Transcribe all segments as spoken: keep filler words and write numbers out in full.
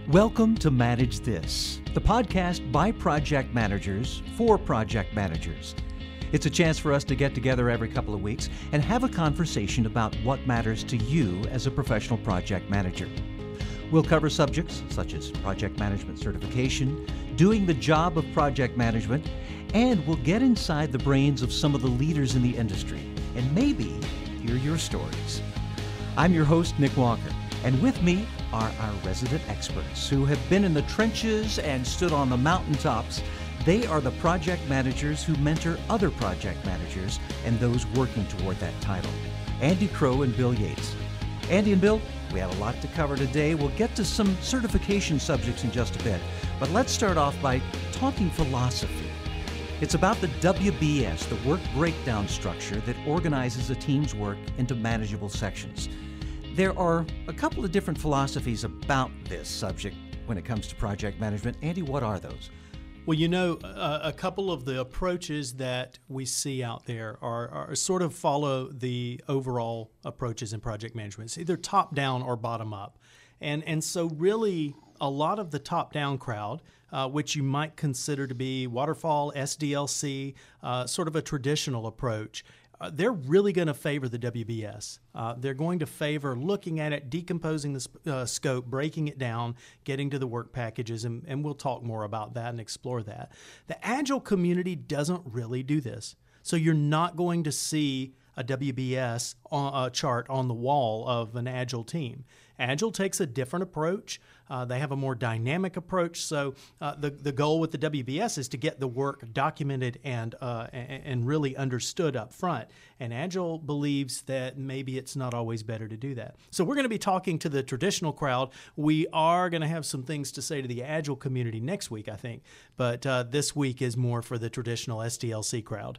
Welcome to Manage This, the podcast by project managers for project managers. It's a chance for us to get together every couple of weeks and have a conversation about what matters to you as a professional project manager. We'll cover subjects such as project management certification, doing the job of project management, and we'll get inside the brains of some of the leaders in the industry and maybe hear your stories. I'm your host, Nick Walker, and with me are our resident experts who have been in the trenches and stood on the mountaintops. They are the project managers who mentor other project managers and those working toward that title. Andy Crow and Bill Yates. Andy and Bill, we have a lot to cover today. We'll get to some certification subjects in just a bit, but let's start off by talking philosophy. It's about the W B S, the work breakdown structure that organizes a team's work into manageable sections. There are a couple of different philosophies about this subject when it comes to project management. Andy, what are those? Well, you know, a, a couple of the approaches that we see out there are, are sort of follow the overall approaches in project management. It's either top-down or bottom-up. And, and so really a lot of the top-down crowd, uh, which you might consider to be waterfall, S D L C, uh, sort of a traditional approach, Uh, they're really going to favor the W B S. Uh, they're going to favor looking at it, decomposing the sp- uh, scope, breaking it down, getting to the work packages, and, and we'll talk more about that and explore that. The Agile community doesn't really do this. So you're not going to see a W B S on, uh, chart on the wall of an Agile team. Agile takes a different approach. Uh, they have a more dynamic approach. So uh, the, the goal with the W B S is to get the work documented and, uh, and and really understood up front. And Agile believes that maybe it's not always better to do that. So we're going to be talking to the traditional crowd. We are going to have some things to say to the Agile community next week, I think. But uh, this week is more for the traditional S D L C crowd.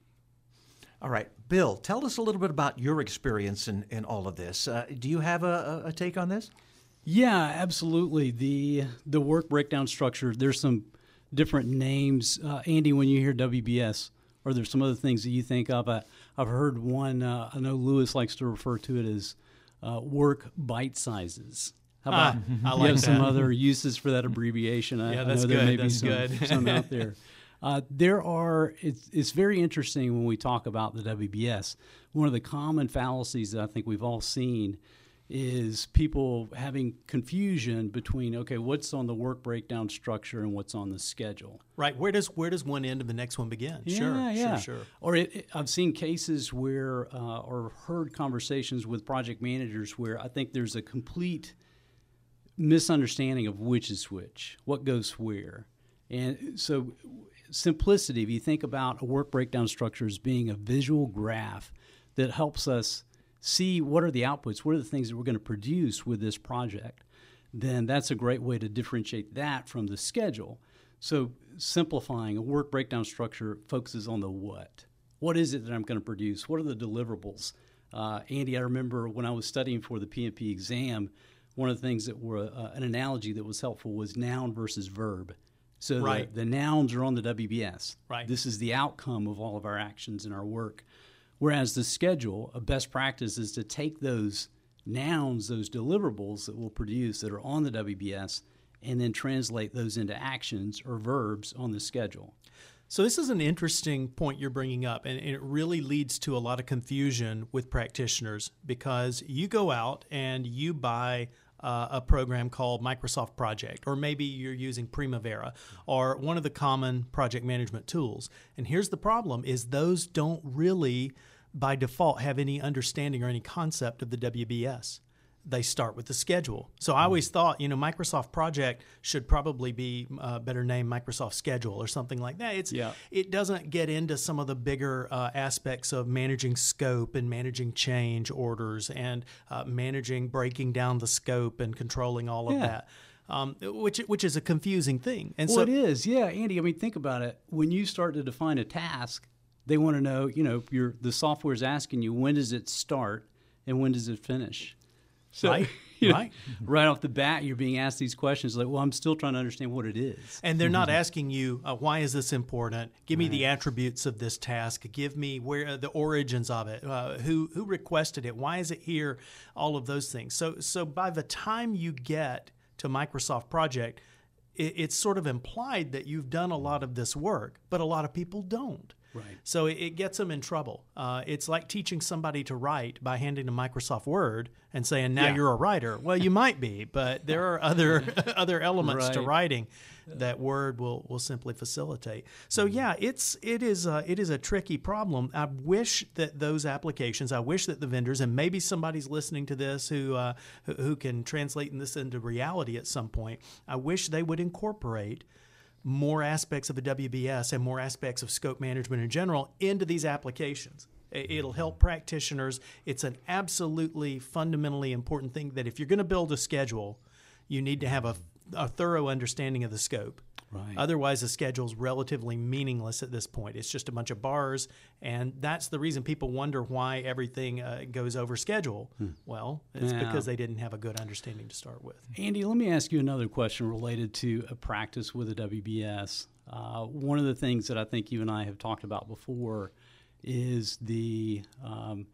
All right, Bill, tell us a little bit about your experience in, in all of this. Uh, do you have a, a take on this? Yeah, absolutely. The the work breakdown structure, there's some different names. Uh, Andy, when you hear W B S, are there some other things that you think of? I, I've heard one, uh, I know Lewis likes to refer to it as uh, work bite sizes. How about ah, I you like have that. some other uses for that abbreviation? I, Yeah, that's I know there good. may be That's some, good. some out there. Uh, there are, it's, it's very interesting when we talk about the W B S. One of the common fallacies that I think we've all seen is people having confusion between, okay, what's on the work breakdown structure and what's on the schedule. Right. Where does where does one end and the next one begin? Yeah, sure, yeah. sure, sure. Or it, it, I've seen cases where, uh, or heard conversations with project managers where I think there's a complete misunderstanding of which is which, what goes where. And so simplicity, if you think about a work breakdown structure as being a visual graph that helps us see what are the outputs, what are the things that we're going to produce with this project, then that's a great way to differentiate that from the schedule. So simplifying, a work breakdown structure focuses on the what. What is it that I'm going to produce? What are the deliverables? Uh, Andy, I remember when I was studying for the P M P exam, one of the things that were uh, an analogy that was helpful was noun versus verb. So right. the, the nouns are on the W B S. Right. This is the outcome of all of our actions and our work. Whereas the schedule, a best practice is to take those nouns, those deliverables that we'll produce that are on the W B S, and then translate those into actions or verbs on the schedule. So this is an interesting point you're bringing up, and it really leads to a lot of confusion with practitioners because you go out and you buy Uh, a program called Microsoft Project, or maybe you're using Primavera, or one of the common project management tools. And here's the problem, is those don't really, by default, have any understanding or any concept of the W B S. They start with the schedule. So I always thought, you know, Microsoft Project should probably be uh, better named Microsoft Schedule or something like that. It's Yeah. It doesn't get into some of the bigger uh, aspects of managing scope and managing change orders and uh, managing breaking down the scope and controlling all of Yeah. that, um, which which is a confusing thing. And Well, so it is. Yeah, Andy, I mean, think about it. When you start to define a task, they want to know, you know, your the software is asking you, when does it start and when does it finish? So, Right, you know, right. right off the bat, you're being asked these questions like, well, I'm still trying to understand what it is. And they're not asking you, uh, why is this important? Give me the attributes of this task. Give me where uh, the origins of it. Uh, who who requested it? Why is it here? All of those things. So so by the time you get to Microsoft project, it, it's sort of implied that you've done a lot of this work, but a lot of people don't. Right. So it, it gets them in trouble. Uh, it's like teaching somebody to write by handing them Microsoft Word and saying, now Yeah. you're a writer. Well, you might be, but there are other other elements to Right. writing that Word will, will simply facilitate. So yeah, it's it is a, it is a tricky problem. I wish that those applications, I wish that the vendors, and maybe somebody's listening to this who uh, who, who can translate this into reality at some point. I wish they would incorporate more aspects of the W B S and more aspects of scope management in general into these applications. It'll help practitioners. It's an absolutely fundamentally important thing that if you're going to build a schedule, you need to have a, a thorough understanding of the scope. Right. Otherwise, the schedule's relatively meaningless at this point. It's just a bunch of bars, and that's the reason people wonder why everything uh, goes over schedule. Hmm. Well, it's Yeah. because they didn't have a good understanding to start with. Andy, let me ask you another question related to a practice with a W B S. Uh, one of the things that I think you and I have talked about before is the um,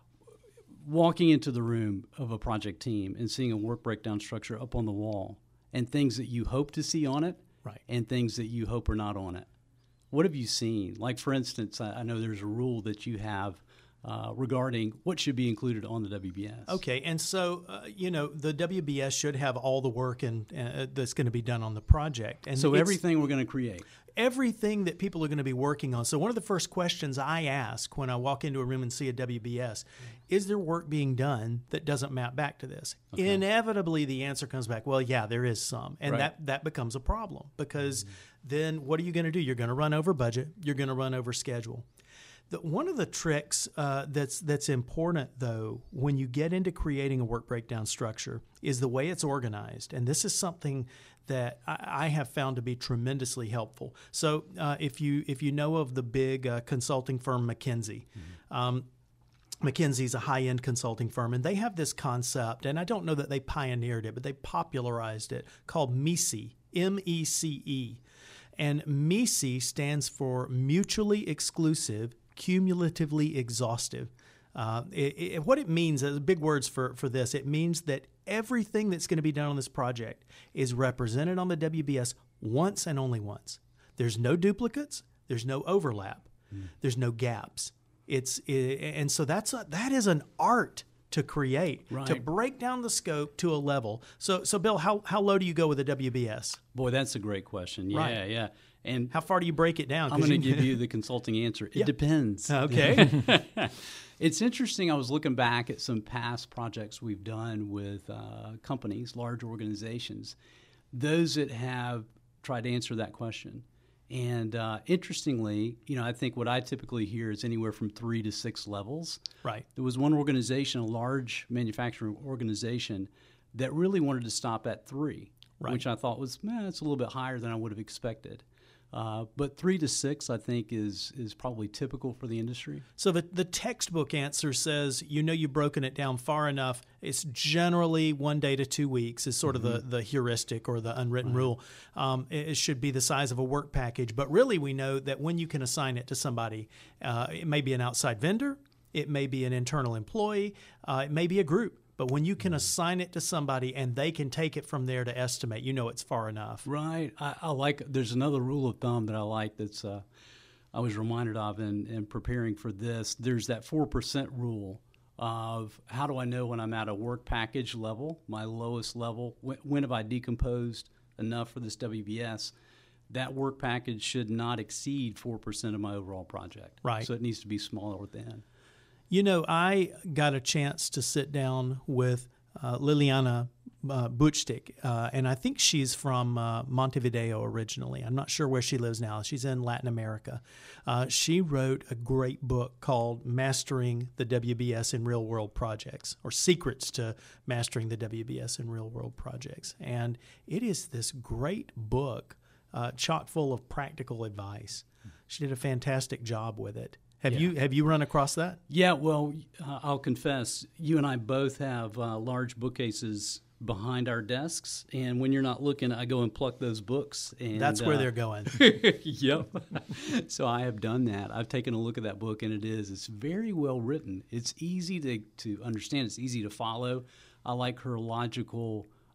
walking into the room of a project team and seeing a work breakdown structure up on the wall and things that you hope to see on it. Right. And things that you hope are not on it. What have you seen? Like, for instance, I, I know there's a rule that you have uh, regarding what should be included on the W B S. Okay, and so, uh, you know, the W B S should have all the work and uh, that's going to be done on the project. And so it's everything we're going to create. Everything that people are going to be working on. So one of the first questions I ask when I walk into a room and see a W B S, is there work being done that doesn't map back to this? Okay. Inevitably, the answer comes back, well, yeah, there is some. And right. that, that becomes a problem because mm-hmm. then what are you going to do? You're going to run over budget. You're going to run over schedule. The, one of the tricks uh, that's that's important, though, when you get into creating a work breakdown structure is the way it's organized. And this is something that I, I have found to be tremendously helpful. So uh, if you if you know of the big uh, consulting firm McKinsey, mm-hmm. um, McKinsey's a high-end consulting firm, and they have this concept, and I don't know that they pioneered it, but they popularized it, called M E C E, M E C E. And M E C E stands for Mutually Exclusive, Cumulatively Exhaustive. Uh, it, it, what it means, uh, big words for, for this, it means that everything that's going to be done on this project is represented on the W B S once and only once. There's no duplicates. There's no overlap. Mm. There's no gaps. It's it, and so that's a, that is an art to create, right. to break down the scope to a level. So, so Bill, how how low do you go with a W B S? Boy, that's a great question. Yeah, right. yeah. And how far do you break it down? I'm going to you, give you the consulting answer. It yeah. depends. Okay. It's interesting. I was looking back at some past projects we've done with uh, companies, large organizations, those that have tried to answer that question. And uh, interestingly, you know, I think what I typically hear is anywhere from three to six levels. Right. There was one organization, a large manufacturing organization, that really wanted to stop at three, right. which I thought was, man, it's a little bit higher than I would have expected. Uh, but three to six, I think, is is probably typical for the industry. So the, the textbook answer says, you know, you've broken it down far enough. It's generally one day to two weeks is sort mm-hmm. of the, the heuristic or the unwritten right. rule. Um, it, it should be the size of a work package. But really, we know that when you can assign it to somebody, uh, it may be an outside vendor, it may be an internal employee, uh, it may be a group. But when you can assign it to somebody and they can take it from there to estimate, you know it's far enough. Right. I, I like. There's another rule of thumb that I like. That's uh, I was reminded of in, in preparing for this. There's that four percent rule of how do I know when I'm at a work package level, my lowest level. When, when have I decomposed enough for this W B S? That work package should not exceed four percent of my overall project. Right. So it needs to be smaller than. You know, I got a chance to sit down with uh, Liliana uh, Buchtik, uh, and I think she's from uh, Montevideo originally. I'm not sure where she lives now. She's in Latin America. Uh, she wrote a great book called Mastering the W B S in Real World Projects, or Secrets to Mastering the W B S in Real World Projects. And it is this great book, uh, chock full of practical advice. She did a fantastic job with it. Have yeah. you have you run across that? Yeah, well, uh, I'll confess, you and I both have uh, large bookcases behind our desks, and when you're not looking, I go and pluck those books. And that's where uh, they're going. Yep. So I have done that. I've taken a look at that book, and it is. It's very well written. It's easy to, to understand. It's easy to follow. I like her logical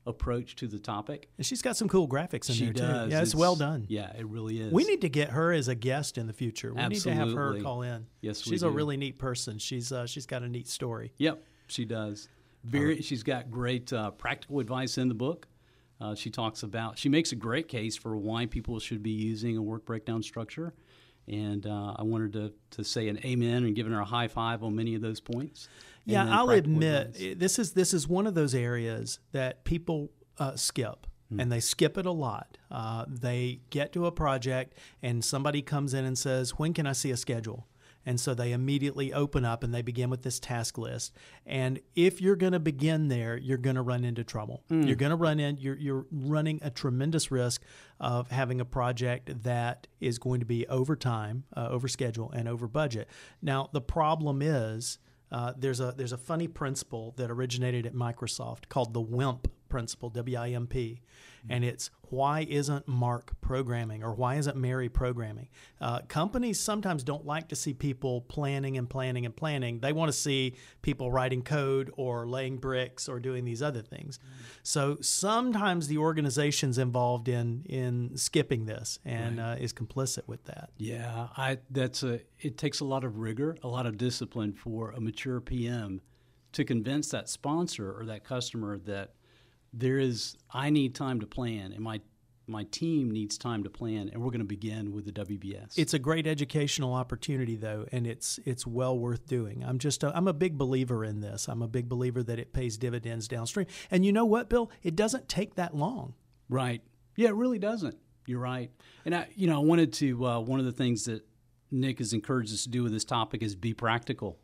approach to the topic. And she's got some cool graphics in She there, does. too. Yeah, it's, It's- well done. Yeah, it really is. We need to get her as a guest in the future. We need to have her Absolutely. call in. Yes, we She's a do. really neat person. She's uh, She's got a neat story. Yep, she does. Very. She's got great uh, practical advice in the book. Uh, she talks about. She makes a great case for why people should be using a work breakdown structure, and uh, I wanted to to say an amen and giving her a high five on many of those points. And Yeah, then I'll practical admit advice. i- this is this is one of those areas that people uh, skip, Hmm. and they skip it a lot. Uh, they get to a project, and somebody comes in and says, "When can I see a schedule?" And so they immediately open up and they begin with this task list. And if you're going to begin there, you're going to run into trouble. Hmm. You're going to run in. You're you're running a tremendous risk of having a project that is going to be over time, uh, over schedule, and over budget. Now the problem is. Uh, there's a there's a funny principle that originated at Microsoft called the WIMP principle, W I M P, and it's why isn't Mark programming or why isn't Mary programming? Uh, companies sometimes don't like to see people planning and planning and planning. They want to see people writing code or laying bricks or doing these other things. So sometimes the organization's involved in in skipping this and uh, is complicit with that. Yeah, I that's a it takes a lot of rigor, a lot of discipline for a mature P M to convince that sponsor or that customer that there is I need time to plan and my my team needs time to plan, and we're going to begin with the W B S. It's a great educational opportunity, though, and it's it's well worth doing. I'm just a, I'm a big believer in this. I'm a big believer that it pays dividends downstream. And you know what, Bill? It doesn't take that long. Right. Yeah, it really doesn't. You're right. And I, you know, I wanted to. Uh, one of the things that Nick has encouraged us to do with this topic is be practical.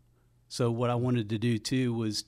So what I wanted to do too was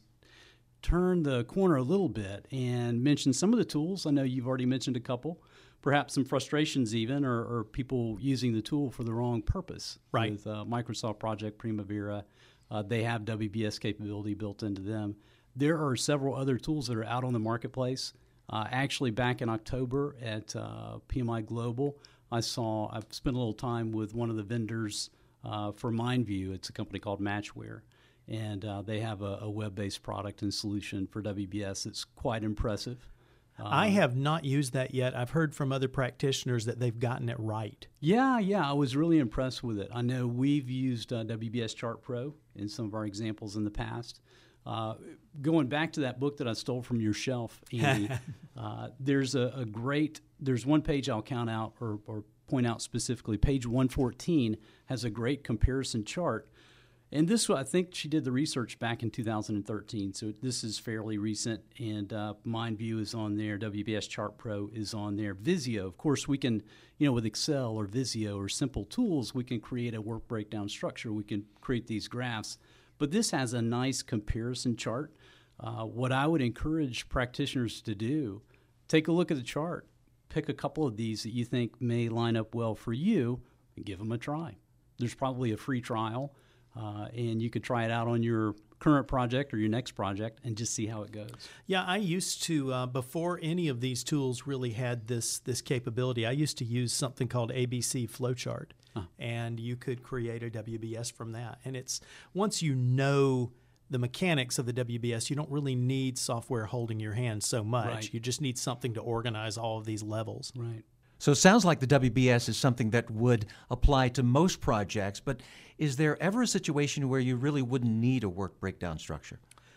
turn the corner a little bit and mention some of the tools. I know you've already mentioned a couple, perhaps some frustrations even, or, or people using the tool for the wrong purpose. Right. With uh, Microsoft Project Primavera, uh, they have W B S capability built into them. There are several other tools that are out on the marketplace. Uh, actually, back in October at uh, P M I Global, I saw, I've spent a little time with one of the vendors uh, for MindView. It's a company called Matchware. And uh, they have a, a web-based product and solution for W B S that's quite impressive. Um, I have not used that yet. I've heard from other practitioners that they've gotten it right. Yeah, yeah, I was really impressed with it. I know we've used uh, W B S Chart Pro in some of our examples in the past. Uh, going back to that book that I stole from your shelf, Andy, uh, there's a, a great, there's one page I'll count out or, or point out specifically. Page one fourteen has a great comparison chart. And this, I think she did the research back in two thousand thirteen, so this is fairly recent. And uh, MindView is on there, W B S Chart Pro is on there, Visio. Of course, we can, you know, with Excel or Visio or simple tools, we can create a work breakdown structure. We can create these graphs. But this has a nice comparison chart. Uh, what I would encourage practitioners to do, take a look at the chart, pick a couple of these that you think may line up well for you, and give them a try. There's probably a free trial. Uh, and you could try it out on your current project or your next project and just see how it goes. Yeah, I used to, uh, before any of these tools really had this this capability, I used to use something called A B C Flowchart, huh. and you could create a W B S from that. And it's once you know the mechanics of the W B S, you don't really need software holding your hand so much. Right. You just need something to organize all of these levels. Right. So it sounds like the W B S is something that would apply to most projects, but is there ever a situation where you really wouldn't need a work breakdown structure?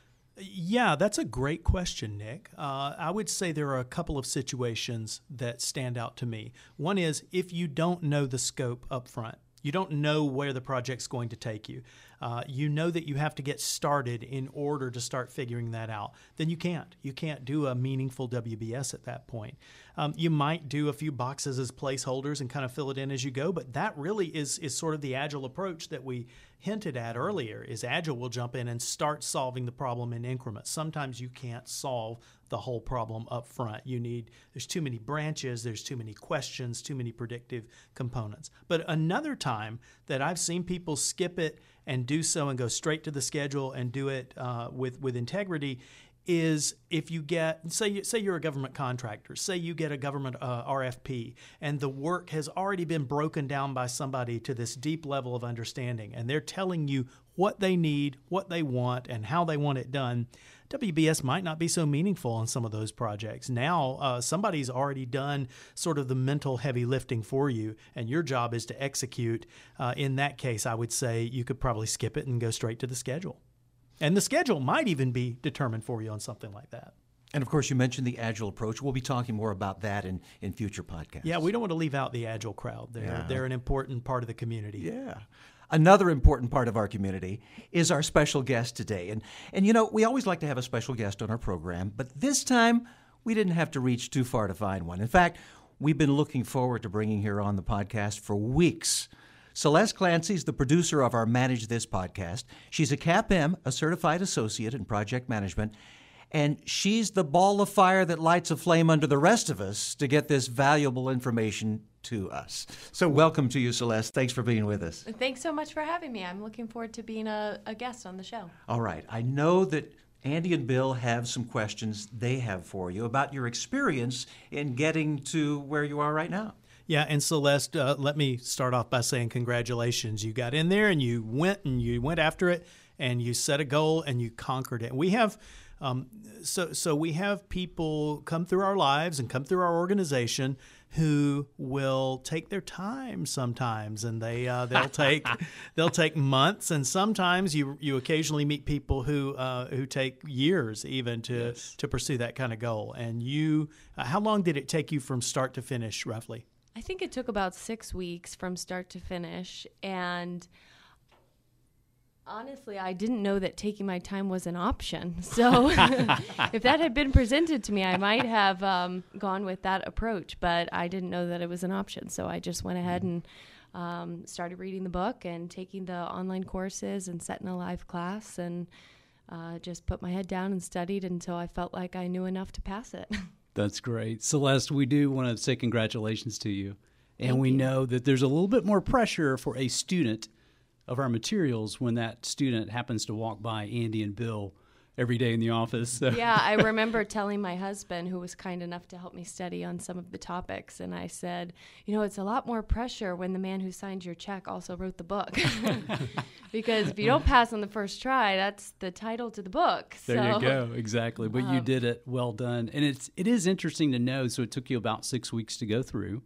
Yeah, that's a great question, Nick. Uh, I would say there are a couple of situations that stand out to me. One is if you don't know the scope up front. You don't know where the project's going to take you. Uh, you know that you have to get started in order to start figuring that out. Then you can't. You can't do a meaningful W B S at that point. Um, you might do a few boxes as placeholders and kind of fill it in as you go, but that really is is sort of the Agile approach that we hinted at earlier, is Agile will jump in and start solving the problem in increments. Sometimes you can't solve the whole problem up front. You need, there's too many branches, there's too many questions, too many predictive components. But another time that I've seen people skip it and do so and go straight to the schedule and do it uh, with, with integrity is if you get, say, say you're a government contractor, say you get a government uh, R F P, and the work has already been broken down by somebody to this deep level of understanding, and they're telling you what they need, what they want, and how they want it done. W B S might not be so meaningful on some of those projects. Now, uh, somebody's already done sort of the mental heavy lifting for you, and your job is to execute. Uh, in that case, I would say you could probably skip it and go straight to the schedule. And the schedule might even be determined for you on something like that. And of course, you mentioned the Agile approach. We'll be talking more about that in, in future podcasts. Yeah, we don't want to leave out the Agile crowd. They're, Yeah. they're an important part of the community. Yeah. Another important part of our community is our special guest today. And, and you know, we always like to have a special guest on our program, but this time we didn't have to reach too far to find one. In fact, we've been looking forward to bringing her on the podcast for weeks. Celeste Clancy is the producer of our Manage This podcast. She's a C A P M, a certified associate in project management, and she's the ball of fire that lights a flame under the rest of us to get this valuable information to us. So welcome to you, Celeste. Thanks for being with us. Thanks so much for having me. I'm looking forward to being a, a guest on the show. All right. I know that Andy and Bill have some questions they have for you about your experience in getting to where you are right now. Yeah, and Celeste, uh, let me start off by saying congratulations. You got in there and you went and you went after it and you set a goal and you conquered it. We have um, so so we have people come through our lives and come through our organization who will take their time sometimes, and they uh, they'll take they'll take months, and sometimes you you occasionally meet people who uh, who take years even to Yes. to pursue that kind of goal. And you, uh, how long did it take you from start to finish, roughly? I think it took about six weeks from start to finish, and honestly, I didn't know that taking my time was an option. So if that had been presented to me, I might have um, gone with that approach, but I didn't know that it was an option. So I just went ahead and um, started reading the book and taking the online courses and setting a live class, and uh, just put my head down and studied until I felt like I knew enough to pass it. That's great. Celeste, we do want to say congratulations to you. And Thank we you. know that there's a little bit more pressure for a student of our materials when that student happens to walk by Andy and Bill every day in the office. So. Yeah, I remember telling my husband, who was kind enough to help me study on some of the topics, and I said, you know, it's a lot more pressure when the man who signed your check also wrote the book. Because if you don't pass on the first try, that's the title to the book. There so, you go. Exactly. But you Um, did it. Well done. And it's it is interesting to know. So it took you about six weeks to go through.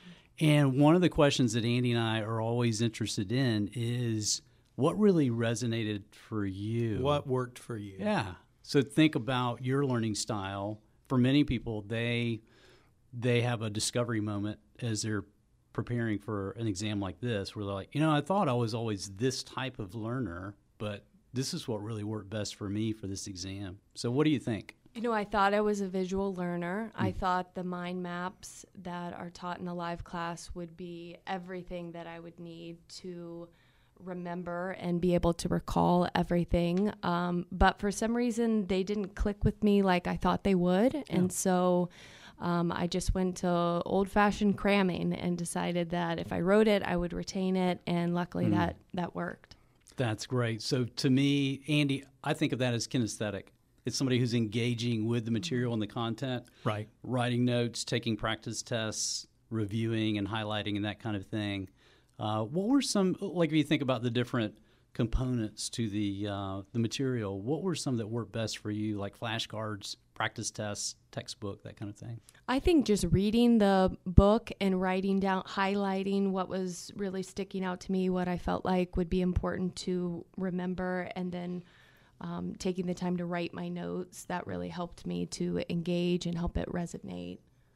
And one of the questions that Andy and I are always interested in is what really resonated for you? What worked for you? Yeah. So think about your learning style. For many people, they they have a discovery moment as they're preparing for an exam like this, where they're like, you know, I thought I was always this type of learner, but this is what really worked best for me for this exam. So what do you think? You know, I thought I was a visual learner. I thought the mind maps that are taught in the live class would be everything that I would need to remember and be able to recall everything. Um, but for some reason, they didn't click with me like I thought they would. And so um, I just went to old-fashioned cramming and decided that if I wrote it, I would retain it. And luckily that, that worked. That's great. So to me, Andy, I think of that as kinesthetic. It's somebody who's engaging with the material and the content, Right. writing notes, taking practice tests, reviewing and highlighting and that kind of thing. Uh, what were some, like if you think about the different components to the uh, the material, what were some that worked best for you, like flashcards, practice tests, textbook, that kind of thing? I think just reading the book and writing down, highlighting what was really sticking out to me, what I felt like would be important to remember, and then um, taking the time to write my notes, that really helped me to engage and help it resonate.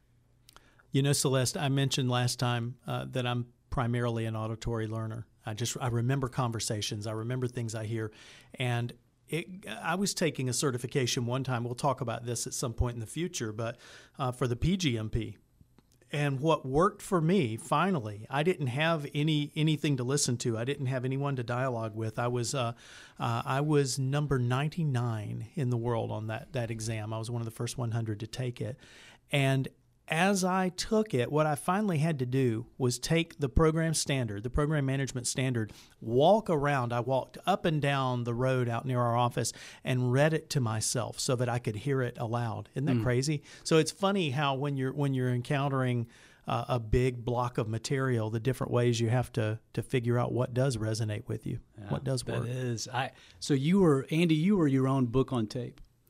You know, Celeste, I mentioned last time uh, that I'm primarily an auditory learner. I just I remember conversations. I remember things I hear. And it, I was taking a certification one time. We'll talk about this at some point in the future, but uh, for the P G M P. And what worked for me, finally, I didn't have any anything to listen to. I didn't have anyone to dialogue with. I was uh, uh, I was number ninety-nine in the world on that that exam. I was one of the first one hundred to take it. And as I took it, what I finally had to do was take the program standard, the program management standard, walk around. I walked up and down the road out near our office and read it to myself so that I could hear it aloud. Isn't that mm. crazy? So it's funny how when you're when you're encountering uh, a big block of material, the different ways you have to to figure out what does resonate with you, Yeah, what does work. That is. I, so you were, Andy, you were your own book on tape.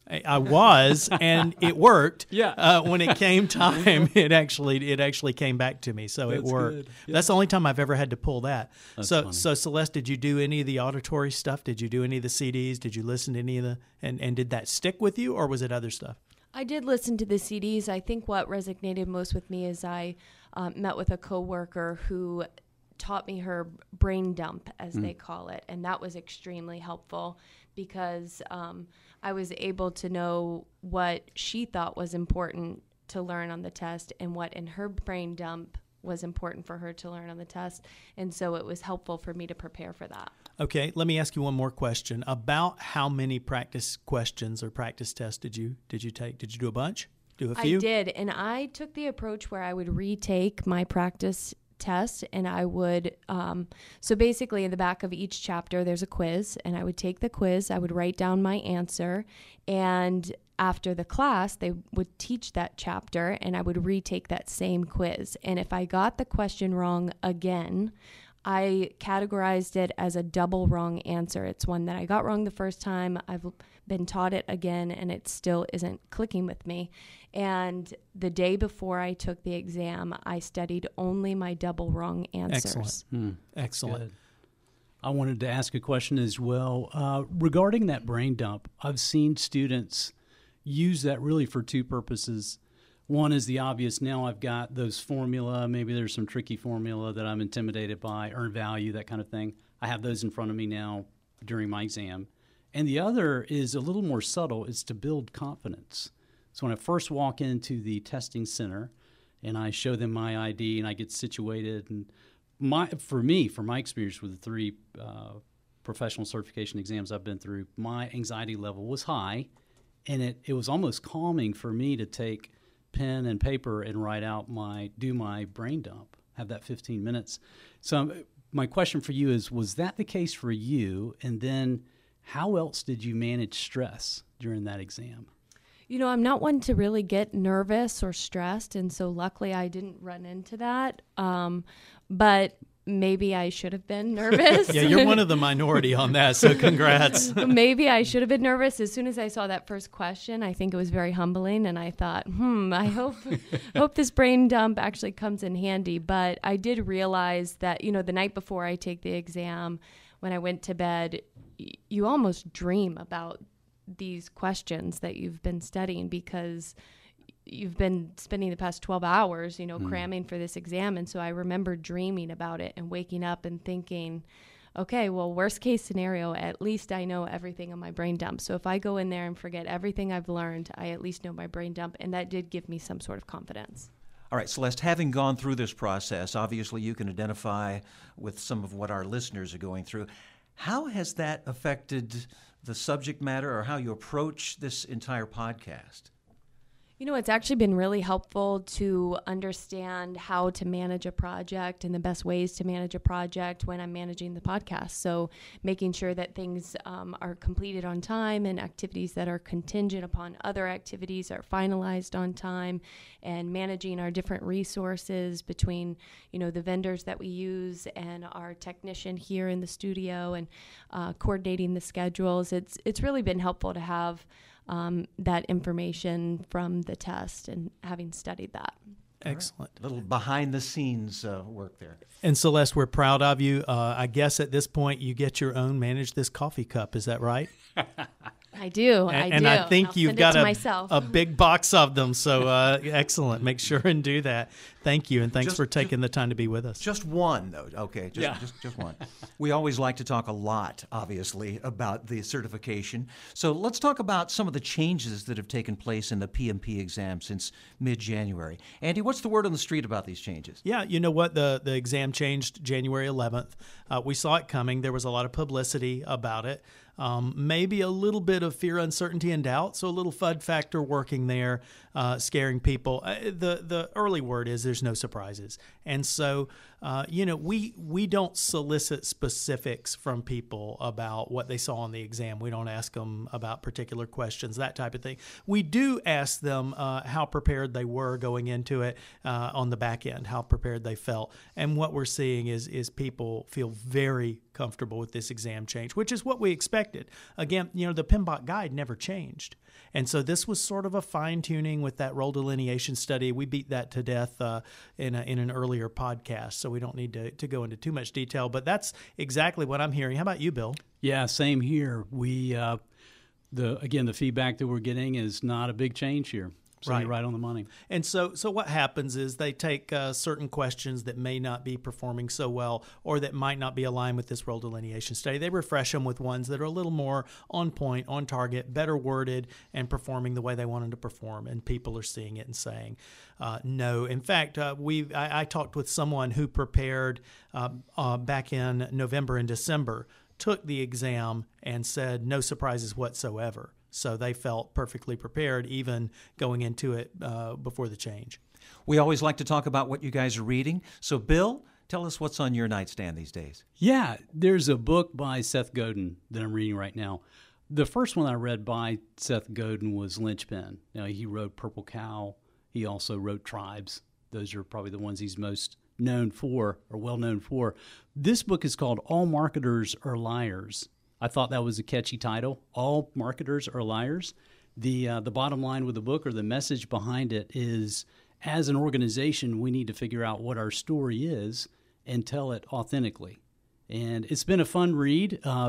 I, I was, and it worked. Yeah. Uh, when it came time, it actually it actually came back to me, so That's it worked. good. Yeah. That's the only time I've ever had to pull that. That's so, funny. so Celeste, did you do any of the auditory stuff? Did you do any of the C Ds? Did you listen to any of the and, and did that stick with you, or was it other stuff? I did listen to the C Ds. I think what resonated most with me is I um, met with a coworker who taught me her brain dump, as mm. they call it, and that was extremely helpful because um, I was able to know what she thought was important to learn on the test and what in her brain dump was important for her to learn on the test, and so it was helpful for me to prepare for that. Okay, let me ask you one more question. About how many practice questions or practice tests did you did you take? Did you do a bunch? Do a few? I did, and I took the approach where I would retake my practice test, and I would, um, so basically in the back of each chapter there's a quiz, and I would take the quiz, I would write down my answer, and after the class they would teach that chapter, and I would retake that same quiz. And if I got the question wrong again, I categorized it as a double wrong answer. It's one that I got wrong the first time, I've been taught it again, and it still isn't clicking with me. And the day before I took the exam, I studied only my double wrong answers. Excellent. Hmm. Excellent. Good. I wanted to ask a question as well. Uh, regarding that brain dump, I've seen students use that really for two purposes. One is the obvious. Now I've got those formula. Maybe there's some tricky formula that I'm intimidated by, earned value, that kind of thing. I have those in front of me now during my exam. And the other is a little more subtle. It's to build confidence. So when I first walk into the testing center and I show them my I D and I get situated, and my for me, from my experience with the three uh, professional certification exams I've been through, my anxiety level was high, and it, it was almost calming for me to take pen and paper and write out my, do my brain dump, have that fifteen minutes. So um, my question for you is, was that the case for you? And then how else did you manage stress during that exam? You know, I'm not one to really get nervous or stressed, and so luckily I didn't run into that. Um, but maybe I should have been nervous. Yeah, you're one of the minority on that, so congrats. Maybe I should have been nervous. As soon as I saw that first question, I think it was very humbling, and I thought, hmm, I hope hope this brain dump actually comes in handy. But I did realize that, you know, the night before I take the exam, when I went to bed, y- you almost dream about these questions that you've been studying because you've been spending the past twelve hours, you know, mm. cramming for this exam. And so I remember dreaming about it and waking up and thinking, okay, well, worst case scenario, at least I know everything on my brain dump. So if I go in there and forget everything I've learned, I at least know my brain dump. And that did give me some sort of confidence. All right, Celeste, having gone through this process, obviously you can identify with some of what our listeners are going through. How has that affected the subject matter or how you approach this entire podcast? You know, it's actually been really helpful to understand how to manage a project and the best ways to manage a project when I'm managing the podcast. So making sure that things um, are completed on time and activities that are contingent upon other activities are finalized on time, and managing our different resources between, you know, the vendors that we use and our technician here in the studio, and uh, coordinating the schedules. It's, it's really been helpful to have Um, that information from the test and having studied that. Excellent. A little behind-the-scenes uh, work there. And Celeste, we're proud of you. Uh, I guess at this point you get your own Manage This coffee cup. Is that right? I do. And, I and do. I think I'll you've send got it to a, myself. a big box of them. So uh, excellent. Make sure and do that. Thank you. And thanks Just- for taking just- the time to be with us. Just one, though. Okay, just, Yeah. just, just one. We always like to talk a lot, obviously, about the certification. So let's talk about some of the changes that have taken place in the P M P exam since mid-January. Andy, what's the word on the street about these changes? Yeah, you know what? The the exam changed January eleventh. Uh, we saw it coming. There was a lot of publicity about it. Um, maybe a little bit of fear, uncertainty, and doubt. So a little F U D factor working there, uh, scaring people. Uh, the the early word is there's no surprises. And so, uh, you know, we we don't solicit specifics from people about what they saw on the exam. We don't ask them about particular questions, that type of thing. We do ask them uh, how prepared they were going into it uh, on the back end, how prepared they felt. And what we're seeing is is people feel very comfortable with this exam change, which is what we expected. Again, you know, the PMBOK guide never changed. And so this was sort of a fine-tuning with that role delineation study. We beat that to death uh, in, a, in an earlier podcast, so we don't need to, to go into too much detail. But that's exactly what I'm hearing. How about you, Bill? Yeah, same here. We, uh, the again, the feedback that we're getting is not a big change here. So Right. you're right on the money. And so so what happens is they take uh, certain questions that may not be performing so well or that might not be aligned with this role delineation study. They refresh them with ones that are a little more on point, on target, better worded, and performing the way they want them to perform. And people are seeing it and saying uh, no. In fact, uh, we I, I talked with someone who prepared uh, uh, back in November and December, took the exam, and said no surprises whatsoever. So they felt perfectly prepared even going into it uh, before the change. We always like to talk about what you guys are reading. So, Bill, tell us what's on your nightstand these days. Yeah, there's a book by Seth Godin that I'm reading right now. The first one I read by Seth Godin was Lynchpin. Now, he wrote Purple Cow. He also wrote Tribes. Those are probably the ones he's most known for or well known for. This book is called All Marketers Are Liars. I thought that was a catchy title. All marketers are liars. The uh, the bottom line with the book, or the message behind it, is as an organization, we need to figure out what our story is and tell it authentically. And it's been a fun read. Uh,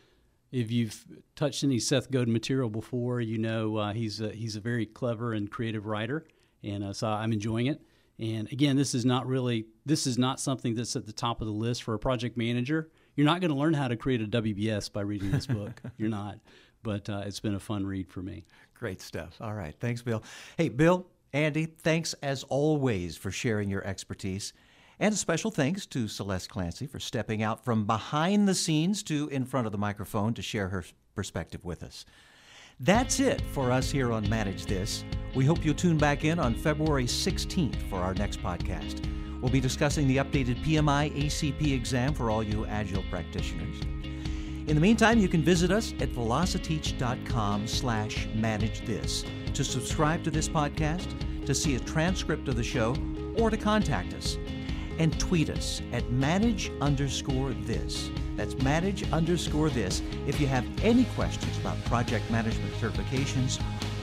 if you've touched any Seth Godin material before, you know uh, he's a, he's a very clever and creative writer, and uh, so I'm enjoying it. And again, this is not really this is not something that's at the top of the list for a project manager. You're not going to learn how to create a W B S by reading this book. You're not. But uh, it's been a fun read for me. Great stuff. All right. Thanks, Bill. Hey, Bill, Andy, thanks as always for sharing your expertise. And a special thanks to Celeste Clancy for stepping out from behind the scenes to in front of the microphone to share her perspective with us. That's it for us here on Manage This. We hope you'll tune back in on February sixteenth for our next podcast. We'll be discussing the updated P M I A C P exam for all you Agile practitioners. In the meantime, you can visit us at velociteach.com slash manage this to subscribe to this podcast, to see a transcript of the show, or to contact us. And tweet us at manage underscore this. That's manage underscore this if you have any questions about project management certifications,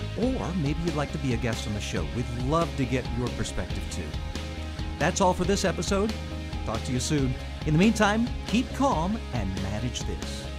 or maybe you'd like to be a guest on the show. We'd love to get your perspective too. That's all for this episode. Talk to you soon. In the meantime, keep calm and manage this.